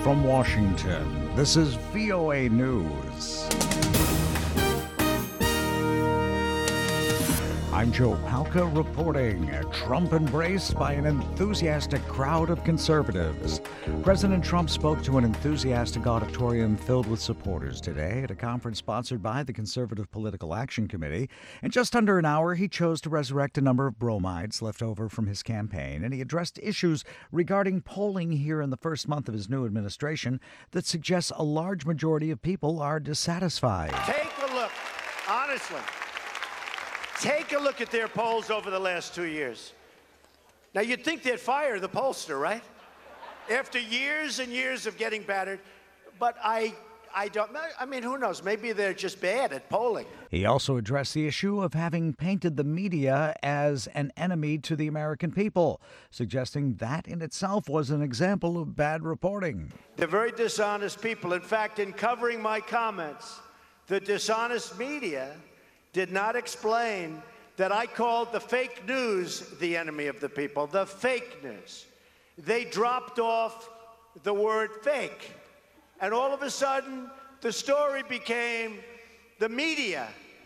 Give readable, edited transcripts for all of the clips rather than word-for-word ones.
from Washington, this is VOA News. I'm Joe Palca reporting. Trump embraced by an enthusiastic crowd of conservatives. President Trump spoke to an enthusiastic auditorium filled with supporters today at a conference sponsored by the Conservative Political Action Committee. In just under an hour, he chose to resurrect a number of bromides left over from his campaign, and he addressed issues regarding polling here in the first month of his new administration that suggests a large majority of people are dissatisfied. Take a look, honestly. Take a look at their polls over the last 2 years. Now, you'd think they'd fire the pollster, right? After years and years of getting battered. But I mean, who knows? Maybe they're just bad at polling. He also addressed the issue of having painted the media as an enemy to the American people, suggesting that in itself was an example of bad reporting. They're very dishonest people. In fact, in covering my comments, the dishonest media did not explain that I called the fake news the enemy of the people, the fake news. They dropped off the word fake. And all of a sudden, the story became the media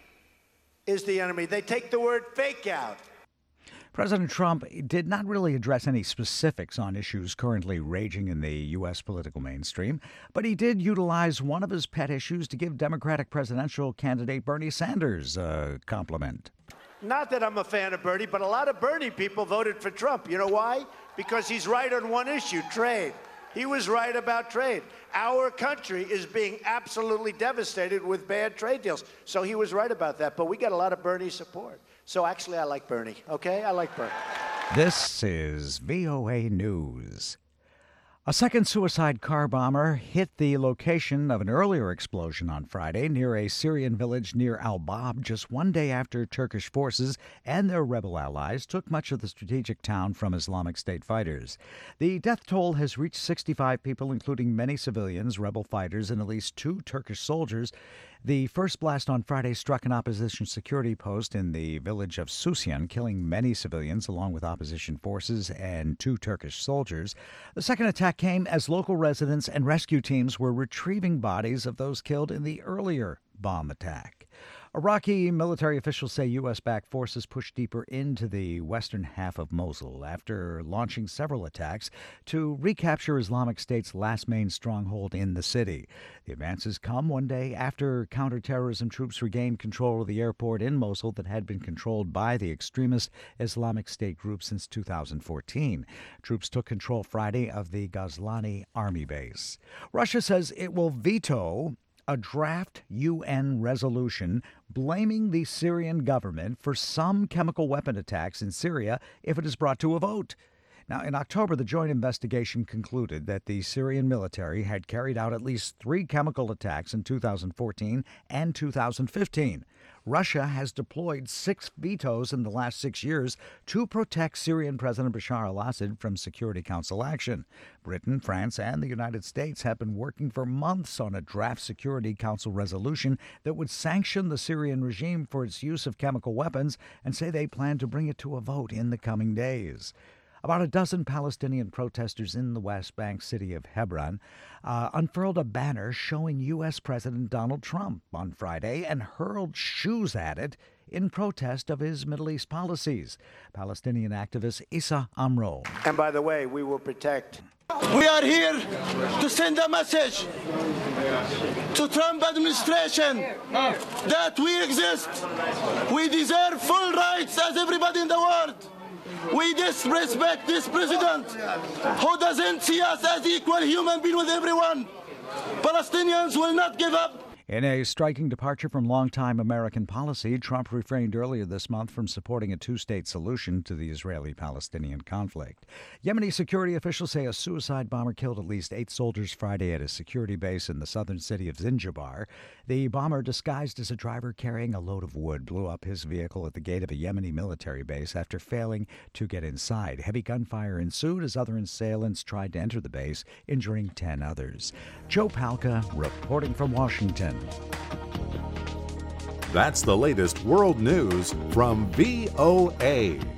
is the enemy. They take the word fake out. President Trump did not really address any specifics on issues currently raging in the U.S. political mainstream, but he did utilize one of his pet issues to give Democratic presidential candidate Bernie Sanders a compliment. Not that I'm a fan of Bernie, but a lot of Bernie people voted for Trump. You know why? Because he's right on one issue, trade. He was right about trade. Our country is being absolutely devastated with bad trade deals. So he was right about that. But we got a lot of Bernie support. So actually, I like Bernie, okay? I like Bernie. This is VOA News. A second suicide car bomber hit the location of an earlier explosion on Friday near a Syrian village near Al-Bab just one day after Turkish forces and their rebel allies took much of the strategic town from Islamic State fighters. The death toll has reached 65 people, including many civilians, rebel fighters, and at least 2 Turkish soldiers. The first blast on Friday struck an opposition security post in the village of Susyan, killing many civilians along with opposition forces and 2 Turkish soldiers. The second attack came as local residents and rescue teams were retrieving bodies of those killed in the earlier bomb attack. Iraqi military officials say U.S.-backed forces pushed deeper into the western half of Mosul after launching several attacks to recapture Islamic State's last main stronghold in the city. The advances come one day after counterterrorism troops regained control of the airport in Mosul that had been controlled by the extremist Islamic State group since 2014. Troops took control Friday of the Ghazlani army base. Russia says it will veto a draft UN resolution blaming the Syrian government for some chemical weapon attacks in Syria if it is brought to a vote. Now, in October, the joint investigation concluded that the Syrian military had carried out at least 3 chemical attacks in 2014 and 2015. Russia has deployed 6 vetoes in the last 6 years to protect Syrian President Bashar al-Assad from Security Council action. Britain, France, and the United States have been working for months on a draft Security Council resolution that would sanction the Syrian regime for its use of chemical weapons and say they plan to bring it to a vote in the coming days. About a dozen Palestinian protesters in the West Bank city of Hebron unfurled a banner showing U.S. President Donald Trump on Friday and hurled shoes at it in protest of his Middle East policies. Palestinian activist Issa Amro. And by the way, we will protect. We are here to send a message to Trump administration that we exist. We deserve full rights as everybody in the world. We disrespect this president who doesn't see us as equal human beings with everyone. Palestinians will not give up. In a striking departure from longtime American policy, Trump refrained earlier this month from supporting a 2-state solution to the Israeli-Palestinian conflict. Yemeni security officials say a suicide bomber killed at least 8 soldiers Friday at a security base in the southern city of Zinjibar. The bomber, disguised as a driver carrying a load of wood, blew up his vehicle at the gate of a Yemeni military base after failing to get inside. Heavy gunfire ensued as other assailants tried to enter the base, injuring 10 others. Joe Palca reporting from Washington. That's the latest world news from VOA.